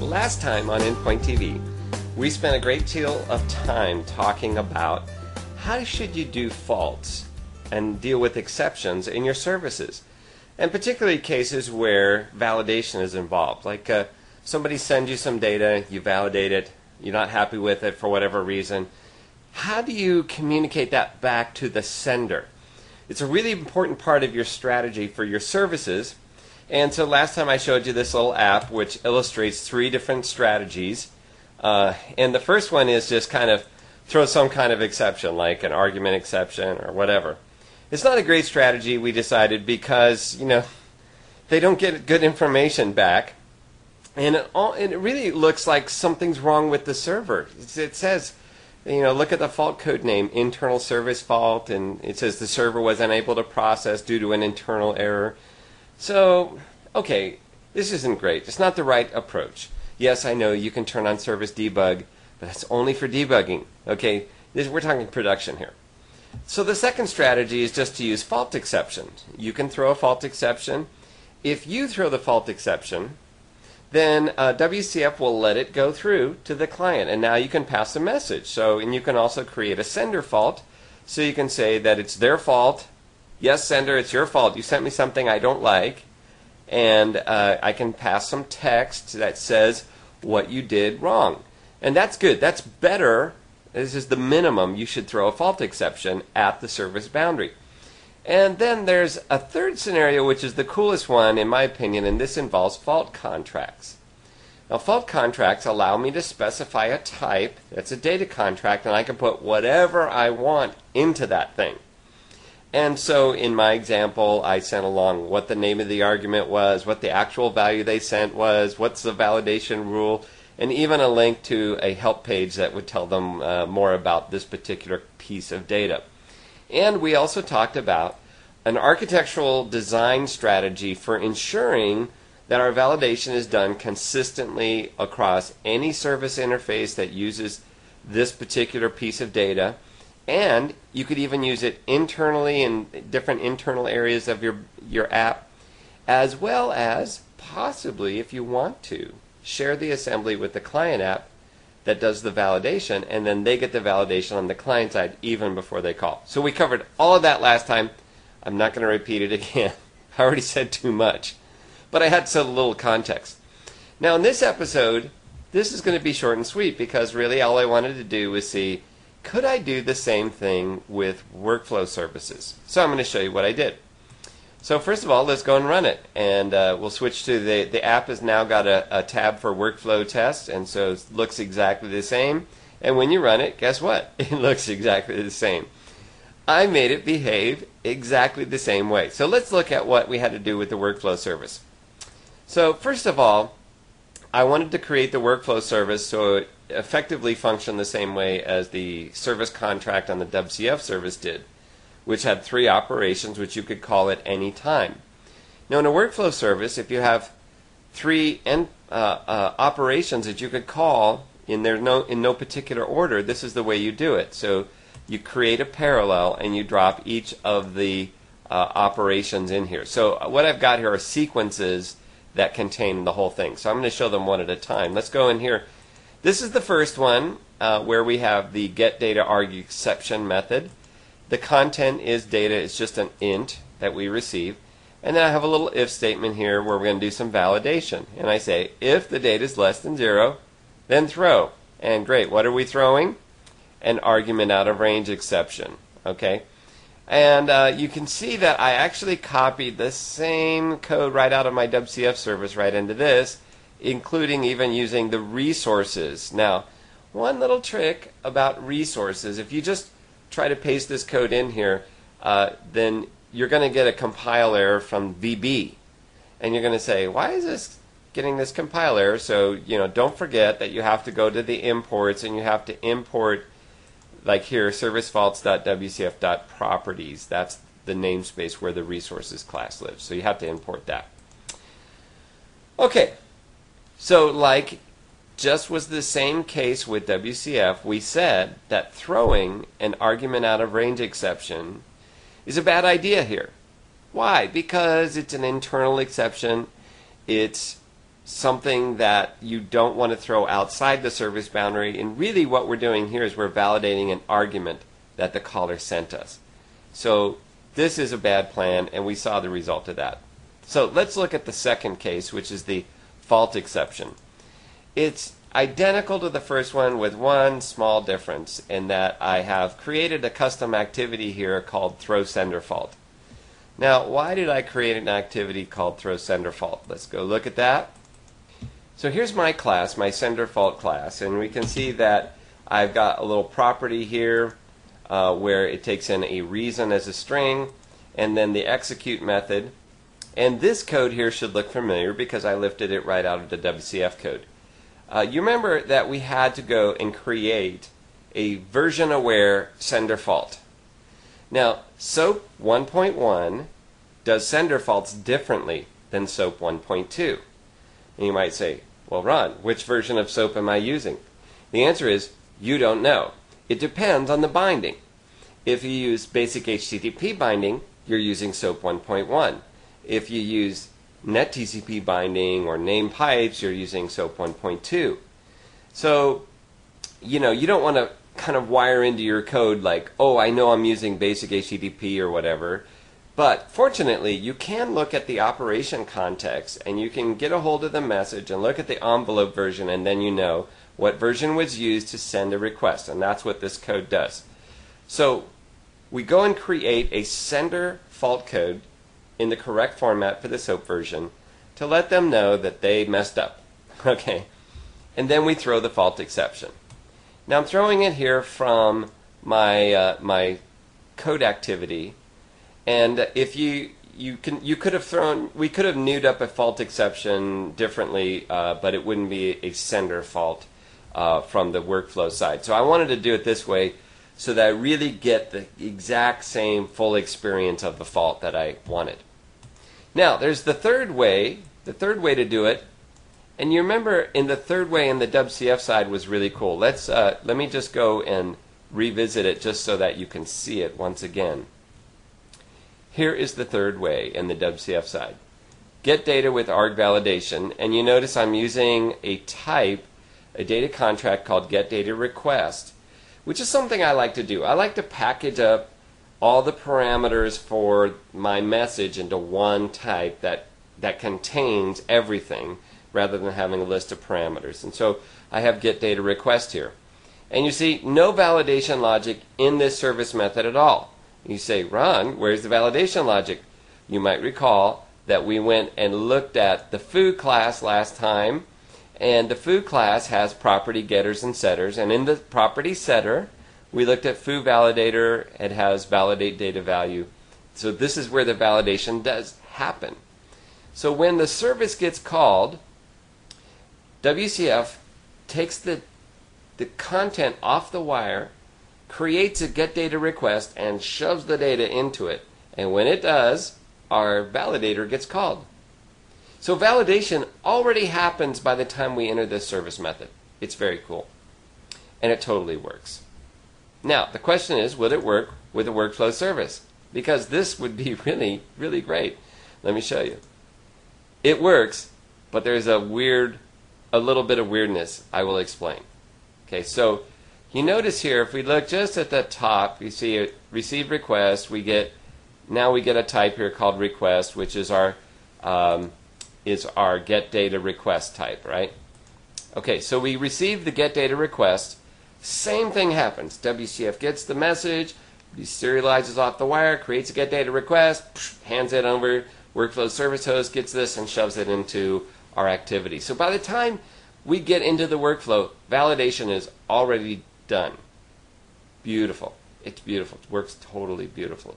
Last time on Endpoint TV, we spent a great deal of time talking about how should you do faults and deal with exceptions in your services, and particularly cases where validation is involved. Like somebody sends you some data, you validate it, you're not happy with it for whatever reason. How do you communicate that back to the sender? It's a really important part of your strategy for your services. And so last time I showed you this little app which illustrates 3 different strategies. And the first one is just kind of throw some kind of exception, like an argument exception or whatever. It's not a great strategy, we decided, because they don't get good information back. And it really looks like something's wrong with the server. It says, look at the fault code name, internal service fault, and it says the server was unable to process due to an internal error. So, okay, this isn't great. It's not the right approach. Yes, I know you can turn on service debug, but that's only for debugging. Okay, we're talking production here. So the second strategy is just to use fault exceptions. You can throw a fault exception. If you throw the fault exception, then WCF will let it go through to the client, and now you can pass a message. And you can also create a sender fault, so you can say that it's their fault. Yes, sender, it's your fault. You sent me something I don't like, and I can pass some text that says what you did wrong. And that's good. That's better. This is the minimum. You should throw a fault exception at the service boundary. And then there's a third scenario, which is the coolest one, in my opinion, and this involves fault contracts. Now, fault contracts allow me to specify a type that's a data contract, and I can put whatever I want into that thing. And so in my example, I sent along what the name of the argument was, what the actual value they sent was, what's the validation rule, and even a link to a help page that would tell them more about this particular piece of data. And we also talked about an architectural design strategy for ensuring that our validation is done consistently across any service interface that uses this particular piece of data. And you could even use it internally in different internal areas of your app, as well as possibly, if you want to, share the assembly with the client app that does the validation, and then they get the validation on the client side even before they call. So we covered all of that last time. I'm not going to repeat it again. I already said too much. But I had to set a little context. Now in this episode, this is going to be short and sweet, because really all I wanted to do was see, could I do the same thing with workflow services? So I'm going to show you what I did. So first of all, let's go and run it. And we'll switch to the app has now got a tab for workflow test, and so it looks exactly the same. And when you run it, guess what? It looks exactly the same. I made it behave exactly the same way. So let's look at what we had to do with the workflow service. So first of all, I wanted to create the workflow service so it effectively functioned the same way as the service contract on the WCF service did, which had 3 operations which you could call at any time. Now in a workflow service, if you have 3 operations that you could call in no particular order, this is the way you do it. So you create a parallel and you drop each of the operations in here. So what I've got here are sequences that contain the whole thing. So I'm going to show them one at a time. Let's go in here. This is the first one where we have the getDataArg exception method. The content is data. It's just an int that we receive. And then I have a little if statement here where we're going to do some validation. And I say, if the data is less than 0, then throw. And great, what are we throwing? An argument out of range exception. Okay? And you can see that I actually copied the same code right out of my WCF service right into this, including even using the resources. Now, one little trick about resources, if you just try to paste this code in here, then you're going to get a compile error from VB. And you're going to say, why is this getting this compile error? So, don't forget that you have to go to the imports and you have to import, like here, servicefaults.wcf.properties. That's the namespace where the resources class lives. So you have to import that. Okay. So like just was the same case with WCF, we said that throwing an argument out of range exception is a bad idea here. Why? Because it's an internal exception. It's something that you don't want to throw outside the service boundary. And really what we're doing here is we're validating an argument that the caller sent us. So this is a bad plan, and we saw the result of that. So let's look at the second case, which is the fault exception. It's identical to the first one with one small difference in that I have created a custom activity here called throw sender fault. Now, why did I create an activity called throw sender fault? Let's go look at that. So here's my class, my sender fault class, and we can see that I've got a little property here where it takes in a reason as a string, and then the execute method. And this code here should look familiar because I lifted it right out of the WCF code. You remember that we had to go and create a version-aware sender fault. Now, SOAP 1.1 does sender faults differently than SOAP 1.2. And you might say, well, Ron, which version of SOAP am I using? The answer is, you don't know. It depends on the binding. If you use basic HTTP binding, you're using SOAP 1.1. If you use NetTCP binding or name pipes, you're using SOAP 1.2. So, you don't want to kind of wire into your code like, oh, I know I'm using basic HTTP or whatever. But fortunately, you can look at the operation context and you can get a hold of the message and look at the envelope version, and then you know what version was used to send a request. And that's what this code does. So we go and create a sender fault code in the correct format for the SOAP version to let them know that they messed up. Okay. And then we throw the fault exception. Now I'm throwing it here from my code activity, and if we could have newed up a fault exception differently, but it wouldn't be a sender fault from the workflow side. So I wanted to do it this way so that I really get the exact same full experience of the fault that I wanted. Now there's the third way to do it. And you remember in the third way in the WCF side was really cool. Let me just go and revisit it just so that you can see it once again. Here is the third way in the WCF side. Get data with arg validation, and you notice I'm using a type, a data contract called get data request, which is something I like to do. I like to package up all the parameters for my message into one type that contains everything, rather than having a list of parameters. And so I have get data request here. And you see no validation logic in this service method at all. You say, Ron, where's the validation logic? You might recall that we went and looked at the foo class last time, and the foo class has property getters and setters, and in the property setter we looked at foo validator. It has validate data value. So this is where the validation does happen. So when the service gets called, WCF takes the content off the wire, creates a get data request, and shoves the data into it. And when it does, our validator gets called. So validation already happens by the time we enter this service method. It's very cool. And it totally works. Now, the question is, would it work with a workflow service? Because this would be really, really great. Let me show you. It works, but there's a little bit of weirdness I will explain. Okay, so you notice here, if we look just at the top, you see a receive request. Now we get a type here called request, which is our get data request type, right? Okay, so we receive the get data request. Same thing happens. WCF gets the message, serializes off the wire, creates a get data request, hands it over. Workflow service host gets this and shoves it into our activity. So by the time we get into the workflow, validation is already done. Beautiful. It's beautiful. It works totally beautifully.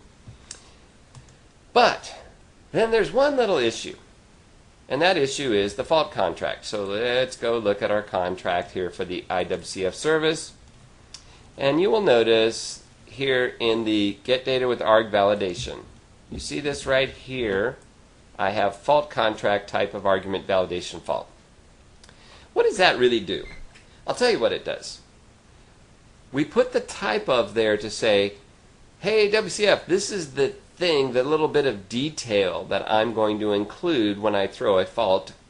But then there's one little issue, and that issue is the fault contract. So let's go look at our contract here for the IWCF service. And you will notice here in the get data with arg validation, you see this right here. I have fault contract type of argument validation fault. What does that really do? I'll tell you what it does. We put the type of there to say, hey, WCF, this is the thing, the little bit of detail that I'm going to include when I throw a fault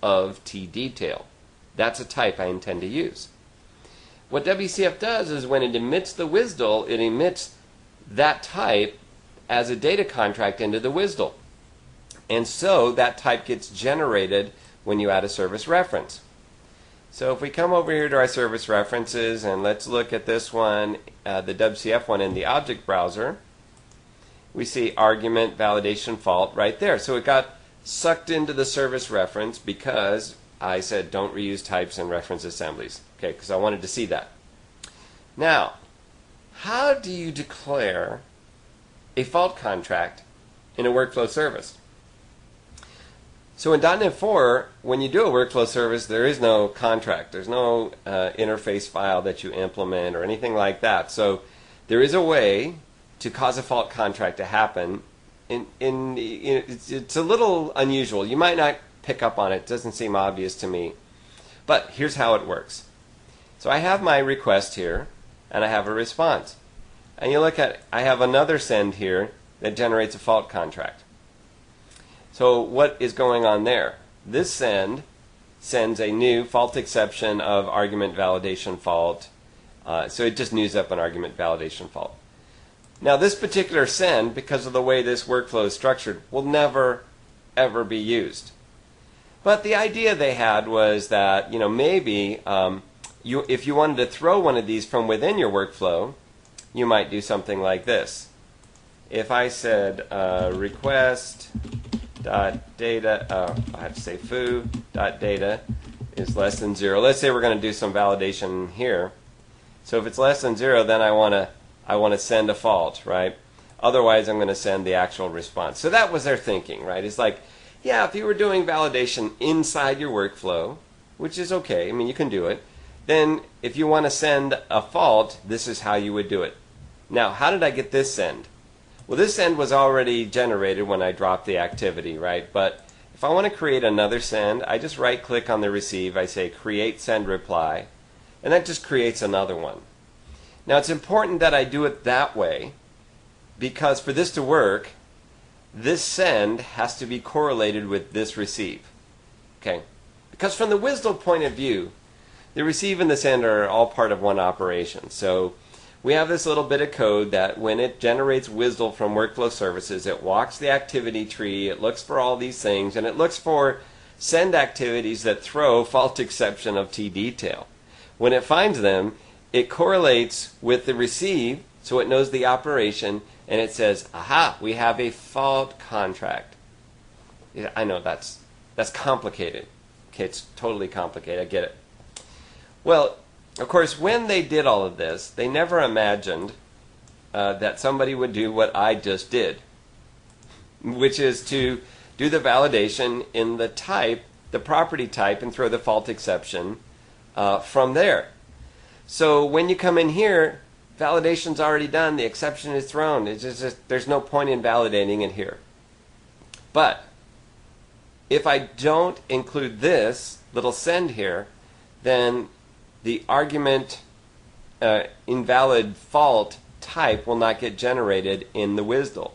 of tdetail. That's a type I intend to use. What WCF does is when it emits the WSDL, it emits that type as a data contract into the WSDL. And so that type gets generated when you add a service reference. So if we come over here to our service references and let's look at this one, the WCF one in the object browser, we see argument validation fault right there. So it got sucked into the service reference because I said don't reuse types in reference assemblies. Okay, because I wanted to see that. Now, how do you declare a fault contract in a workflow service? So in .NET 4, when you do a workflow service, there is no contract. There's no interface file that you implement or anything like that. So there is a way to cause a fault contract to happen. It's a little unusual. You might not pick up on it. It doesn't seem obvious to me. But here's how it works. So I have my request here, and I have a response. And you look at, I have another send here that generates a fault contract. So what is going on there? This send sends a new fault exception of argument validation fault. So it just news up an argument validation fault. Now this particular send, because of the way this workflow is structured, will never ever be used. But the idea they had was that maybe if you wanted to throw one of these from within your workflow, you might do something like this. If I said request data, I have to say foo.data is less than 0. Let's say we're going to do some validation here. So if it's less than 0, then I want to send a fault, right? Otherwise, I'm going to send the actual response. So that was their thinking, right? It's like, yeah, if you were doing validation inside your workflow, which is okay, I mean, you can do it, then if you want to send a fault, this is how you would do it. Now, how did I get this send? Well, this send was already generated when I dropped the activity, right? But if I want to create another send, I just right-click on the receive. I say create send reply, and that just creates another one. Now, it's important that I do it that way because for this to work, this send has to be correlated with this receive. Okay? Because from the WSDL point of view, the receive and the send are all part of one operation. So we have this little bit of code that when it generates WSDL from workflow services, it walks the activity tree, it looks for all these things, and it looks for send activities that throw fault exception of tdetail. When it finds them, it correlates with the receive, so it knows the operation, and it says, aha, we have a fault contract. Yeah, I know that's complicated. Okay, it's totally complicated, I get it. Well, of course, when they did all of this, they never imagined that somebody would do what I just did, which is to do the validation in the type, the property type, and throw the fault exception from there. So when you come in here, validation's already done, the exception is thrown. It's just there's no point in validating it here. But if I don't include this little send here, then the argument invalid fault type will not get generated in the WSDL.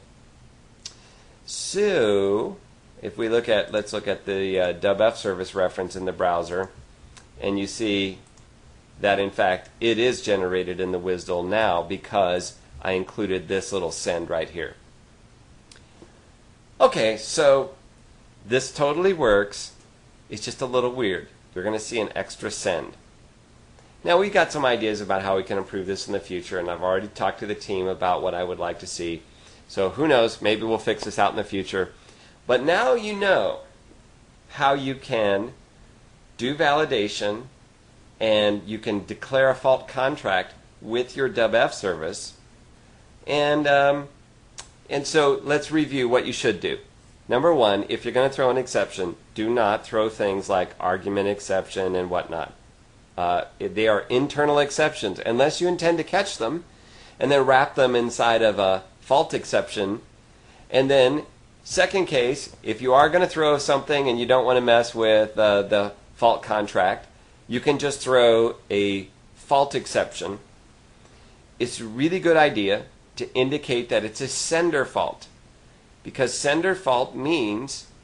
So if we look at, let's look at the WF service reference in the browser, and you see that in fact it is generated in the WSDL now because I included this little send right here. Okay, so this totally works. It's just a little weird. You're going to see an extra send. Now we've got some ideas about how we can improve this in the future, and I've already talked to the team about what I would like to see. So who knows, maybe we'll fix this out in the future. But now you know how you can do validation and you can declare a fault contract with your WF service. And so let's review what you should do. Number one, if you're going to throw an exception, do not throw things like argument exception and whatnot. They are internal exceptions unless you intend to catch them and then wrap them inside of a fault exception. And then second case, if you are going to throw something and you don't want to mess with the fault contract, you can just throw a fault exception. It's a really good idea to indicate that it's a sender fault, because sender fault means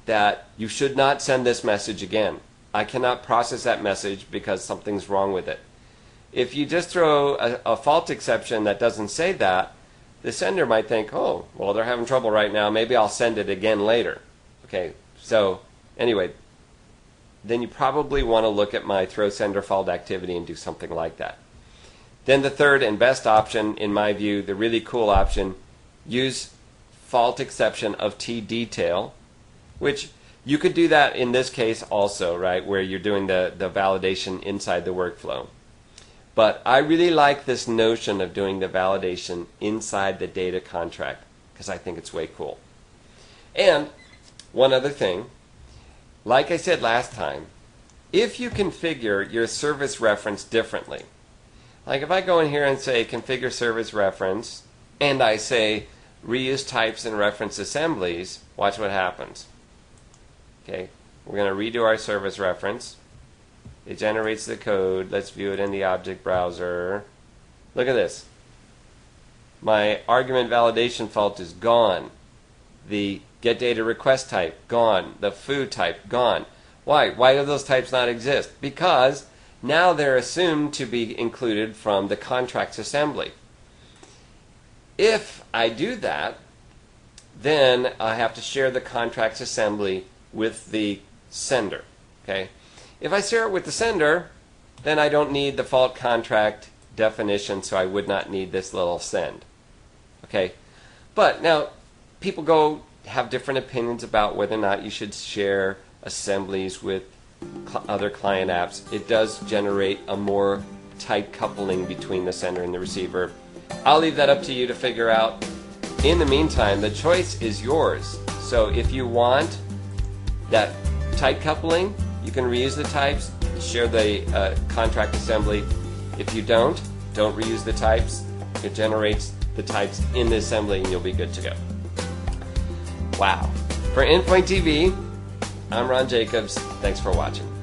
that you should not send this message again. I cannot process that message because something's wrong with it. If you just throw a fault exception that doesn't say that, the sender might think, oh, well, they're having trouble right now. Maybe I'll send it again later. Okay, so anyway, then you probably want to look at my throw sender fault activity and do something like that. Then the third and best option, in my view, the really cool option, use fault exception of tdetail, which you could do that in this case also, right, where you're doing the validation inside the workflow. But I really like this notion of doing the validation inside the data contract because I think it's way cool. And one other thing, like I said last time, if you configure your service reference differently, like if I go in here and say configure service reference, and I say reuse types and reference assemblies, watch what happens. Okay, we're going to redo our service reference. It generates the code. Let's view it in the object browser. Look at this. My argument validation fault is gone. The get data request type, gone. The foo type, gone. Why? Why do those types not exist? Because now they're assumed to be included from the contracts assembly. If I do that, then I have to share the contracts assembly with the sender. Okay? If I share it with the sender, then I don't need the fault contract definition, so I would not need this little send. Okay? But now, people have different opinions about whether or not you should share assemblies with other client apps. It does generate a more tight coupling between the sender and the receiver. I'll leave that up to you to figure out. In the meantime, the choice is yours. So if you want that tight coupling, you can reuse the types, share the contract assembly. If you don't reuse the types. It generates the types in the assembly and you'll be good to go. Wow. For Endpoint TV, I'm Ron Jacobs. Thanks for watching.